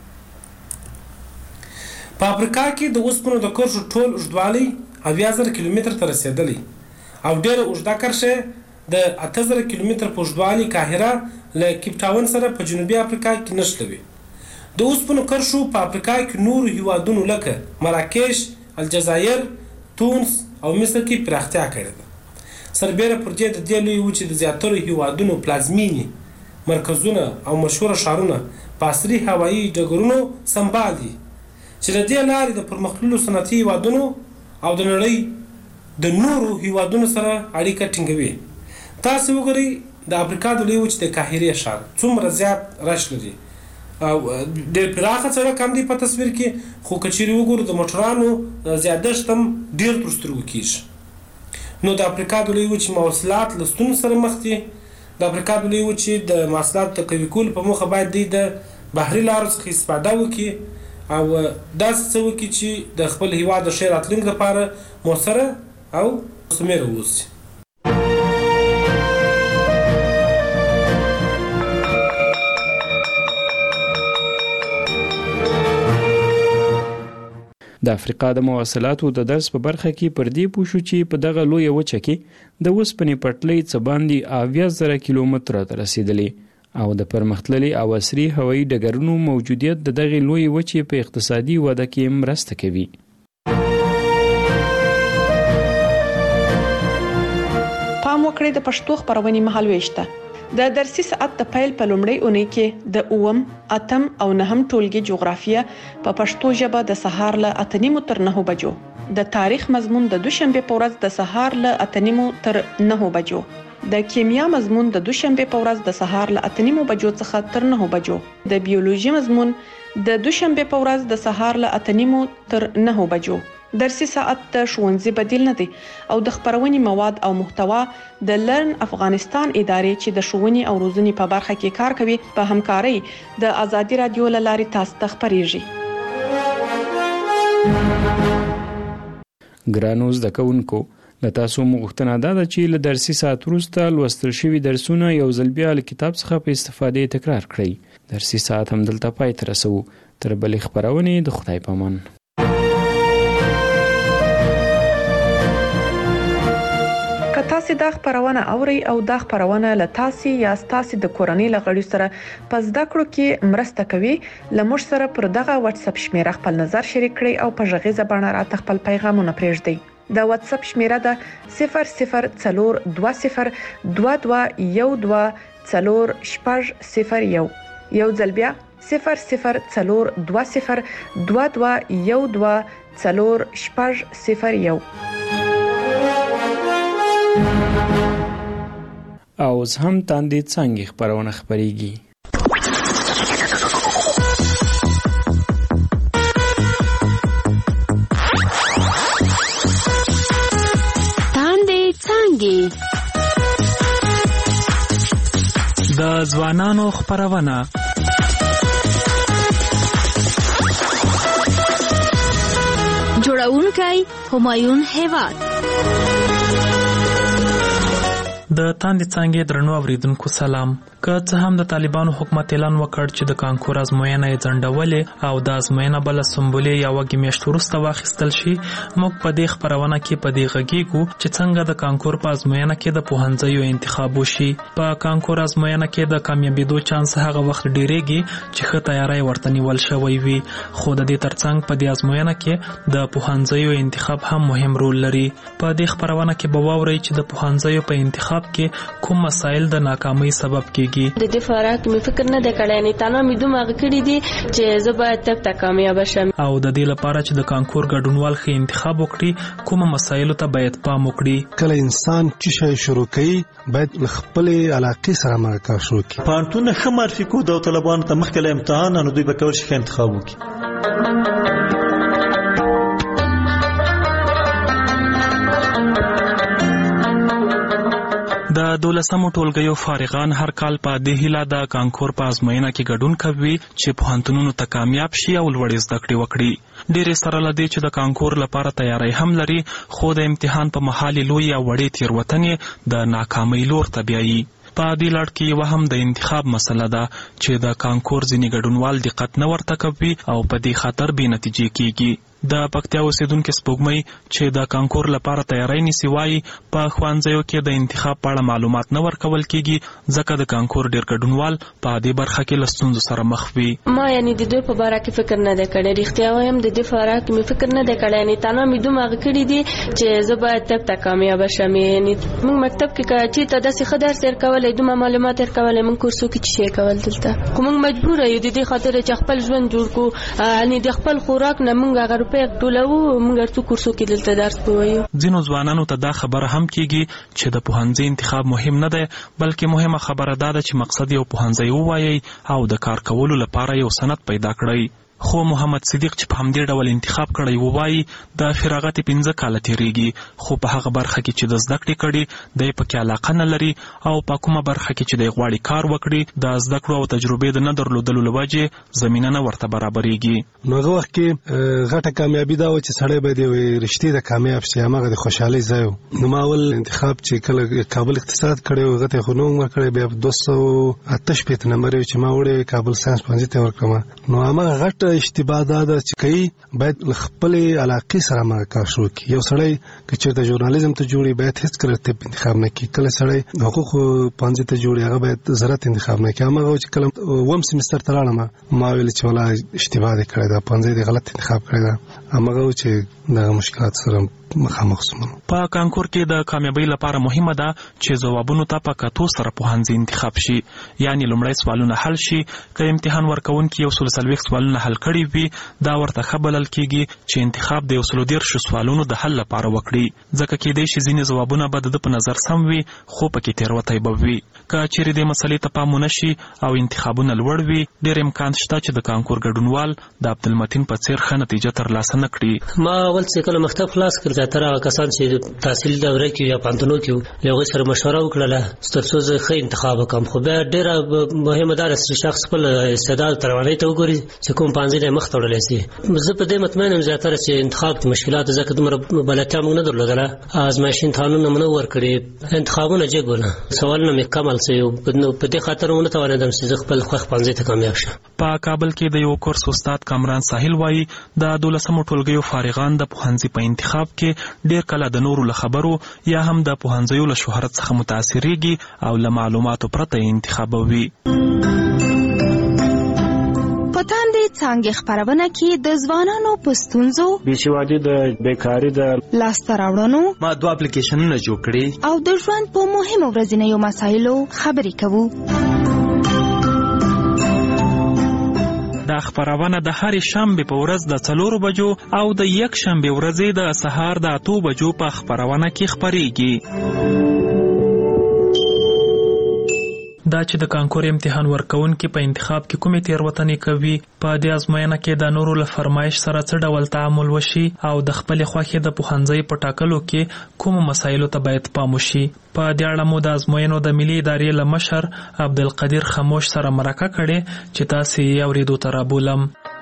په افریقا کې د اوسپنو د کرښو ټول اوږدوالی 80,000 کیلومتر ته رسېدلی او ډېره اوږده کرښه د 8,000 کیلومتر په اوږدوالي قاهره له کیپ ټاون سره په جنوبي افریقا کې نښلوي. د اوسپنو کرښو په افریقا کې نورو هیوادونو لکه مراکش، الجزایر، تونس او مصر کې پراختیا کړې ده. سربیره پر دې د دې لویې وچې د زیاترو هیوادونو پلازمینې مرکزونه او مشهوره ښارونه په عصري هوایي ډګرونو سمبال دي چې د دې لارې د پرمختللو صنعتي هیوادونو او د نړۍ د نورو هیوادونو سره اړیکه ټینګوي. تاسو وګورئ د افریقا د لویې وچې د قاهرې ښار څومره زیات رش لري او ډېر پراخه سړک هم دی په تصویر کې، خو که چیرې وګورو د موټرانو زیادښت هم ډېر تر سترګو کېږي. نو د افریقا د لویې وچې مواصلات له ستونزو سره مخ دي. د افریقا د لویې وچې د مواصلاتو د قوي کولو په موخه باید دوی د بحري لارو څخه استفاده وکړي او داسې څه وکړي چې د خپل هیواد د ښې راتلونکي لپاره مؤثره او مثمره واوسي. د افریقا د مواصلاتو د درس په برخه کې پر دې پوه شو چې په دغه لویه وچه کې د اوسپنې پټلۍ څه باندې 80,000 کیلومتره ته رسېدلې او د پرمختللي او عصري هوایي ډګرونو موجودیت د دغې لویې وچې په اقتصادي وده کې مرسته کوي. پام وکړئ د پښتو خبرونې مهالويش ته. د درسي ساعت د پیل په لومړۍ اونۍ کې د 8، 8 او 9 ټولګي جغرافیه په پښتو ژبه د سهار له 8:30 تر 9 بجو، د تاریخ مضمون د دوشنبه په ورځ د سهار له 8:30 تر 9 بجو، د کیمیا مضمون د دوشنبه په ورځ د سهار له 8:30 بجو څخه تر 9 بجو، د بیولوژي مضمون د دوشنبه په ورځ د سهار له 8:30 تر 9 بجو. درسي ساعت د ښوونځي بدیل نه دی او د خبرونې مواد او محتوا د لرن افغانستان ادارې چې د ښوونې او روزنې په برخه کې کار کوي په همکارۍ د ازادي رادیو له لارې تاسو ته خبرېږي. ګرانو زده کوونکو، له تاسو مغوښتنه ده چې له درسي ساعت وروسته لوستل شوي درسونه یو ځل بیا له کتاب څخه په استفادې تکرار کړئ. درسي ساعت هم دلته پای ته رسوو. تر بلې خبرونې د خدای په امان. تاسو د خبرونه اوري او د خبرونه له تاسو یا تاسو د کورنۍ لغړي سره پس د کړو کې مرسته کوي لمر سره پر دغه واتس اپ شمیره خپل نظر شریک کړئ او په ژغې زبانه راته خپل پیغامونه پرېږدئ د واتس اپ شمیره د 002012124001 یو ځل بیا 002012124001 او هم تاندې څنګه خبرونه خبريږي تاندې څنګه د ځوانانو خبرونه جوړونکي همایون هیواد د تاندې څنګه درنو اوریدونکو سلام که څه هم د طالبانو حکومت اعلان وکړ چې د کانکور ازموینه یې ځنډولې او د ازموینه بل سمبولې یا وګي میاشت وروسته واخیستل شي موږ په دې خبرونه کې په دې غږیږو چې څنګه د کانکور په ازموینه کې د پوهنځیو انتخاب وشي په کانکور ازموینه کې د کامیابیدو چانس هغه وخت ډیریږي چې ښه تیاری ورته نیول شوی وي خو د دې ترڅنګ په دې ازموینه کې د پوهنځیو انتخاب هم مهم رول لري په دې خبرونه کې به واورئ چې د پوهنځیو په انتخاب کې کوم مسایل د ناکامۍ سبب کیږي د دې فارق مې فکر نه د کړای نه تنه مې دومره کړی دي چې زه باید تک کامیاب شم او د دې لپاره چې د کانکور ګډونوال ښه انتخاب وکړي کوم مسایلو ته باید پام وکړي کله انسان چې شي شروع کوي باید خپل علاقې سره مرکه شروع کړي پانتون خمر فکو د طالبانو ته مخکله امتحان نو دوی به کول شي انتخاب وکړي د 12مو ټولګیو فارغان هر کال په دې هیله د کانکور په ازموینه کې ګډون کوي چې پوهنتونونو ته کامیاب شي او لوړې زده کړې وکړي ډېر سره لدی چې د کانکور لپاره تیاری هم لري خو د امتحان په مهال لوی او وړې تیروتنې د ناکامۍ لور ته بیایي په دې لړ کې وهم د انتخاب مسله ده چې د کانکور ځینې ګډونوال دقت نه ورته کوي او په دې خاطر بې نتیجې کیږي د پکتیا اوسیدونکو سپوږمۍ چې د کانکور لپاره تیاری نیسي وایي په ښوونځیو کې د انتخاب په اړه معلومات نه ورکول کیږي ځکه د کانکور ډېر ګډونوال په دې برخه کې له ستونزو سره مخ وي ما یعنی د دوی په اړه کې فکر نه دی کړی رښتیا وایم د دې په اړه کې فکر نه دی کړی نه تنه مې دومره کړی دي چې زه باید تک کامیاب شم یعنی موږ مکتب کې چې ته د څه خدای سر کولای دومره معلومات تر کولای موږ کورسو کې چې کول دلته کوم مجبور یو د دې خاطر چې خپل ژوند جوړ کو یعنی د خپل خوراک نه موږ هغه روپې ټولو موږ څو کورسو کې دلته درس وایو ځینو ځوانانو ته دا خبره هم کیږي چې د پوهنځي انتخاب مهم نه دی بلکې مهمه خبره ده چې مقصد یو پوهنځي ووایي او د کار کولو لپاره یو سند پیدا کړئ خو محمد صدیق چې په همدې ډول انتخاب کړی وایي د فراغت 15 کال تیریږي خو په هغه برخه کې چې د زده کړې کړي د پکې علاقه نه لري او په کومه برخه کې چې د غواړي کار وکړي د زده کړو او تجربې د نه درلودلو لوجه زمينه نه ورته برابرېږي نو هغه وخت کې غټه کامیابی دا و چې سړی به د رښتې د کامیاب شي هغه د خوشحالي ځای نو ماول انتخاب چې کله کابل اقتصاد کړي غته خو نو عمر کړي بیا 288 نمبر چې ما وړي کابل ساينس پنځه ته ورکړم نو هغه غټ اشتباه ده چې کوي باید خپل علاقې سره مرکه شروع کړي یو سړی چې د ژورنالیزم ته جوړي باید هیڅ کله ته انتخاب نه کړي کله سړی حقوق پنځه ته جوړي هغه باید ضرورت انتخاب نه کړي هغه چې کله وم سمستر ته راړم ما ویل چې ولا اشتباه کړی دا پنځه دی غلط انتخاب کړی دا هغه چې د مشکلات سره مخامخ سوم په کانکور کې د کامیابی لپاره مهمه ده چې ځوابونو ته په کتو سره پوهنځي انتخاب شي یعنی لومړی سوالونه حل شي که امتحان ورکوونکي یو څو سوالونه حل کړي وي دا ورته خبرل کیږي چې انتخاب د یو څو سوالونو د حل لپاره وکړي ځکه کې د شي ځینې ځوابونه به د په نظر سم وي خو پکې تیروتای به وي که چیرې د مسلې ته پام ونشي او انتخابونه لوړ وي ډېر امکان شته چې د کانکور ګډونوال د عبدالمتین په څیر ښه نتیجه ترلاسه نه کړي ما اول څه کله مکتب خلاص کړ تر هغه کسان چې تحصیل دوره کې یا پانتونو کې یو سره مشوره وکړه ستاسو زه ښه انتخاب وکم خو بیا ډېر مهمه ده چې شخص خپل استعداد تروانې ته وګوري چې کوم پانځه له مخ تړلې سي. زه په دې مطمئن یم زیاتره چې انتخاب کې مشکلات ځکه دومره بلدتیا موږ نه درلودله. آزمایښتي امتحانونه موږ ورکړي، انتخابونه جګونه سوالونه مې کمال سي. په دې خاطر ونه توانېدم چې زه خپل خوښ پانځه ته کامیاب شم. په کابل کې د یو کورس استاد کامران ساحل وایي د 12مو ټولګیو فارغان د پوهنځي په انتخاب کې ډېر کله د نورو له خبرو یا هم د پوهنځیو له شهرت څخه متاثرېږي او له معلوماتو پرته یې انتخابوي. په تاندې څانګې خپرونه کې د ځوانانو په ستونزو، بېسوادي، د بیکاري، د لاسته راوړنو، ما 2 اپلیکیشنونه جوړ کړي او د ژوند په مهمو ورځنیو مسایلو خبرې کوو. دا خبرونه د هرې شنبې په ورځ د 4 بجو او د یک شنبې ورځې د سهار د 8 بجو په خبرونه کې خبرېږي. دا چې د کانکور امتحان ورکوونکي په انتخاب کې کومې تېروتنې کوي، په دې ازموینه کې د نورو له فرمایش سره څه ډول تعامل وشي او د خپلې خوښې د پوهنځي په ټاکلو کې کومو مسایلو ته باید پام وشي. په دې اړه مو د ازموینو د ملي ادارې له مشر عبدالقدیر خموش سره مرکه کړې چې تاسې یې اورېدو ته رابولم.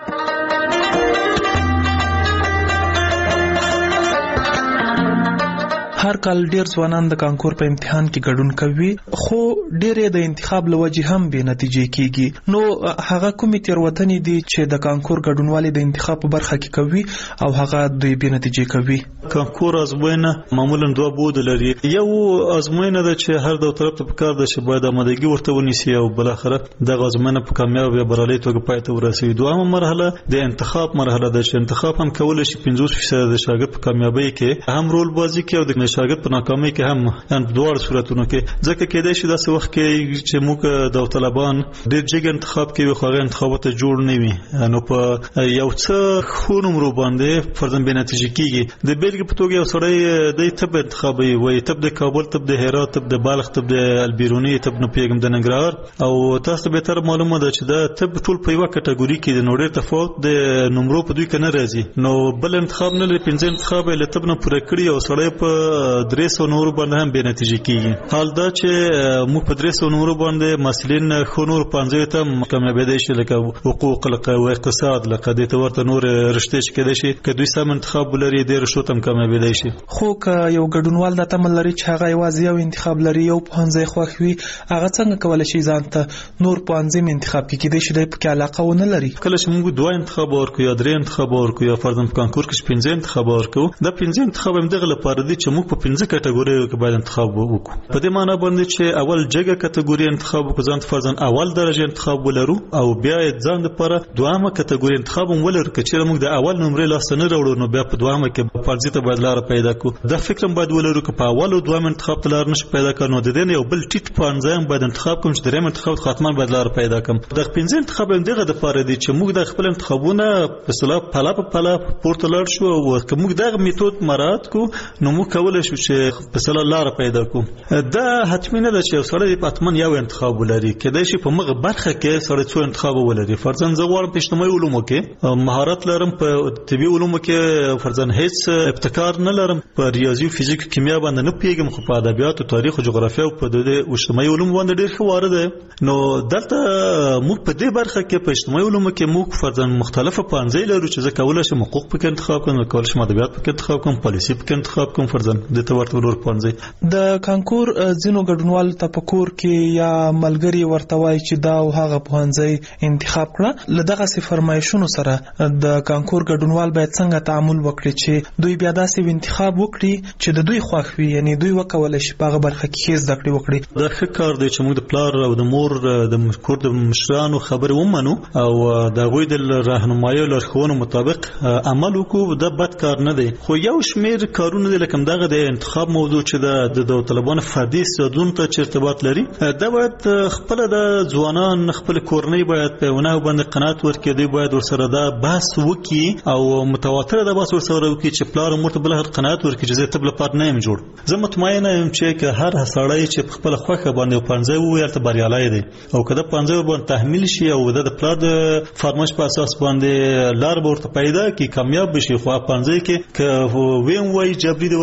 هر کال ډیر ځوانان د کانکور په امتحان کې ګډون کوي، خو ډېر د انتخاب له وجې هم بې نتیجې کیږي. نو هغه کومې تېروتنې دي چې د کانکور ګډونوالي د انتخاب په برخه کې کوي او هغه دوی بې نتیجې کوي؟ کانکور ازموینه معمولا 2 بود لري. یو ازموینه ده چې هر دو طرف ته پکار ده چې باید آمادګي ورته ونیسي او بل اخره دغه ازموینه په کامیاب یا بریالي توګه پای ته ورسوي. دویمه مرحله د انتخاب مرحله ده چې انتخاب هم کولای شي 50% د شاګرد په کامیابی کې هم رول بازی کوي او د شاګرد په ناکامۍ کې هم ان په دوه صورتونو کې. ځکه کېدای شي داسې وخت کې چې موږ د طالبان ډېر جګ انتخاب کوي خو هغه انتخابات جوړ نه وي، نو په یو څه خو نمرو باندې فرضاً بې نتیجې کیږي. د بیلګې په توګه یو سړی د طب انتخابي وي، طب د کابل، طب د هرات، طب د بلخ، طب د البیرونی، طب نه پیغام د ننګرهار. او تاسو به تر معلومه ده چې دا طب ټول په یو کټګوري کې د نوړې تفاوت د نمرو په دوی کې نه راځي. نو بل انتخاب نه لري، 5 انتخاب له طب نه پوره کړی او سړی په 300 نور باندې هم بې نتیجې کیږي. حال دا چې موږ په 300 نور باندې مسلین خو نور 50 ته کامیابېدای شي، لکه حقوق، لکه اقتصاد، لکه د تورته نور رشته چې کېدای شي که دوی سم انتخاب ولري د رشتو تم کامیابېدای شي. خو که یو ګډونوال د تمل لري چې هغه یوازې یو انتخاب لري، یو پوهنځی خوښ وي، هغه څنګه کولی شي ځان ته نور پوهنځي انتخاب کړي؟ کېدای شي دی پکې علاقه ونه لري. کله چې موږ 2 انتخاب ورکو یا 3 انتخاب ورکو یا فرضاً په کانکور کې 5 انتخاب ورکو، دا 5 انتخاب هم دغه لپاره دي چې موږ په 5 کټګوریو کې باید انتخاب وکړو. په دې معنی باندې چې اول جګه کټګوري انتخاب وکړو، ځان فرضاً اول درجه انتخاب ولرو او بیا ځان لپاره دوامه کټګوري انتخاب هم ولرو. چې موږ د اول نمرې لاس نه راوړو نو بیا په دوامه کې فرضي ته باید لار پیدا کړو. دا فکر هم باید ولرو چې په اول او دوام انتخاب ته لار نشي پیدا کړو، نو د دې یو بل ټیټ پانځه هم باید انتخاب کوم چې دریم انتخاب خاتمه باید لار پیدا کوم. د 5 انتخاب هم دغه د پاره دي چې موږ د خپل انتخابونه په صلاح پلا پورته لار شو او که موږ دغه میتود مراعات کو نو موږ کولای شو چې په صلاح لار پیدا کوم. دا حتمی نه ده چې سړی په اتمن یو انتخاب ولري، کېدای شي په مغه برخه کې سړی څو انتخاب ولري. فرضاً زه غواړم په اجتماعي علومو کې مهارت لرم، په طبي علومو کې فرضاً هیڅ ابتکار نه لرم، په ریاضي، فزیک، کیمیا باندې نه پیږم، خو په ادبیات او تاریخ او جغرافیا او په د اجتماعي علومو باندې ډېر ښه وارد ده. نو دلته موږ په دې برخه کې په اجتماعي علومو کې موږ فرضاً مختلفه پانځې لرو چې زه کولای شم حقوق پکې انتخاب کوم، کولای شم ادبیات پکې انتخاب کوم، پالیسي پکې انتخاب کوم. فرضاً د تورته نور پانځې د کانکور ځینو ګډونوال ته په کور کې یا ملګری ورته وایي چې دا او هغه پوهنځی انتخاب کړه. له دغسې فرمایشونو سره د کانکور ګډونوال باید څنګه تعامل وکړي چې دوی بیا داسې انتخاب وکړي چې د دوی خوښ وي، یعنی دوی وکولای شي په هغه برخه کې ښې زده کړې وکړي؟ دا ښه کار دی چې موږ د پلار او د مور د کور د مشرانو خبرې ومنو او د هغوی د راهنمایي او لارښوونو مطابق عمل وکړو. دا بد کار نه دی، خو یو شمېر کارونه دي لکه دغه د انتخاب موضوع چې د طالبانو فردي استعدادونو ته ارتباط لري. دا باید خپل د ځوانان خپل کورنۍ باید په ونه باندې قناعت ورکړي، دوی باید ورسره دا بحث وکړي او متواتر دا بحث ورسره وکړي چې پلار مور ته بل قناعت ورکړي چې زه ته بل پات نه یم جوړ. زه مطمئن یم چې هر سړی چې خپل خوښه باندې پنځه وویل ته بریالی دی او کله پنځه باندې تحمیل شي او د پلار د فرمایش په اساس باندې لار ورته پیدا کی کامیاب بشي. خو پنځه کې ک ویم وای جبري د ور باندې ک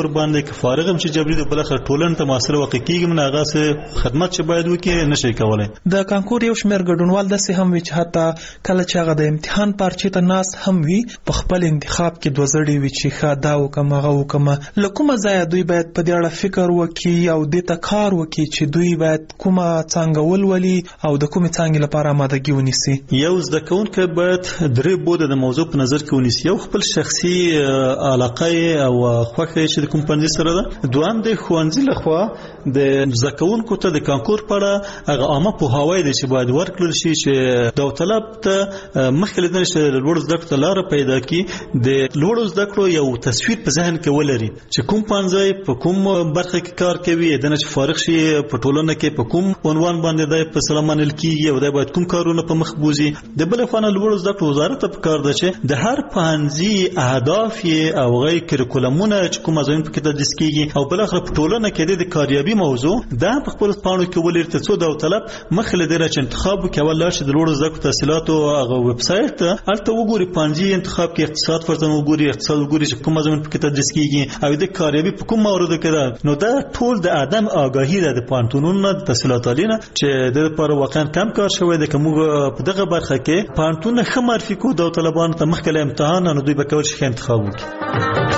چې فارغ هم چې جبري د بلخ ټولن ته معاصر واقع کیږي نه هغه څه خدمت چې باید وکړي نشي کولای. د کانکور یو شمېر ګډونوال داسې هم وي چې حتی کله چې هغه د امتحان پارچې ته ناست هم وي په خپل انتخاب کې دوه زړې وي چې ښه دا وکم هغه وکم له کومه ځایه دوی باید په دې اړه فکر وکړي او دې ته کار وکړي چې دوی باید کومه څانګه ولولي او د کومې څانګې لپاره آمادګي ونیسي. یو زده کوونکی باید درې بوده د موضوع په نظر کې ونیسي. یو خپل شخصي علاقه او خوښه چې د کوم پنځه سره ده، دوام د ښوونځي لخوا د زده کوونکو ته د کانکور په اړه هغه عامه پوهاوی دی چې باید ورکړل شي چې داوطلب ته مخکې لیدل شي لوړو زده کړو ته لاره پیدا کړي، د لوړو زده کړو یو تصویر په ذهن کې ولري چې کوم پنځه په کوم برخه کې کار کوي، د نه چې فارغ شي په ټولنه کې په کوم عنوان باندې د په سلام منل کیږي او د باید کوم کارونه په مخ بوزي. د بل خوا نه لوړو زده کړو وزارت په کار ده چې د هر پنځه اهداف او غیر کریکولمونه چې کوم ځین په کې تدریس کیږي او بل اخر په ټولنه کې د کاریابي موضوع دا په خپل پاڼو کې ولري ته څو داوطلب مخله د راچ انتخاب کې اول لاش د لوړو زده کړو تحصیلات او هغه ویب سټ البته وګوري پنځه انتخاب کې اقتصاد فرضاً وګوري اقتصاد وګوري چې کوم ځین په کې تدریس کیږي او د کاریابي په کوم موارد کې ده. نو دا ټول د ادم آگاهی ده د پانتونونو د تحصیلات علینه چې د لپاره واقعا کم کار شوی د کوم په دغه برخه کې پانتون خمرفي کو داوطلبانو ته مخکله امتحان نو دوی به کول شي انتخاب وکړي.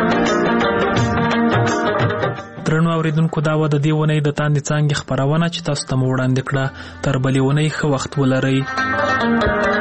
درنو اوریدونکو دا و د دې ونې د تاندې څانګې خبرونه چې تاسو ته وړاندې کړه. تر بلې ونې ښه وخت ولرئ.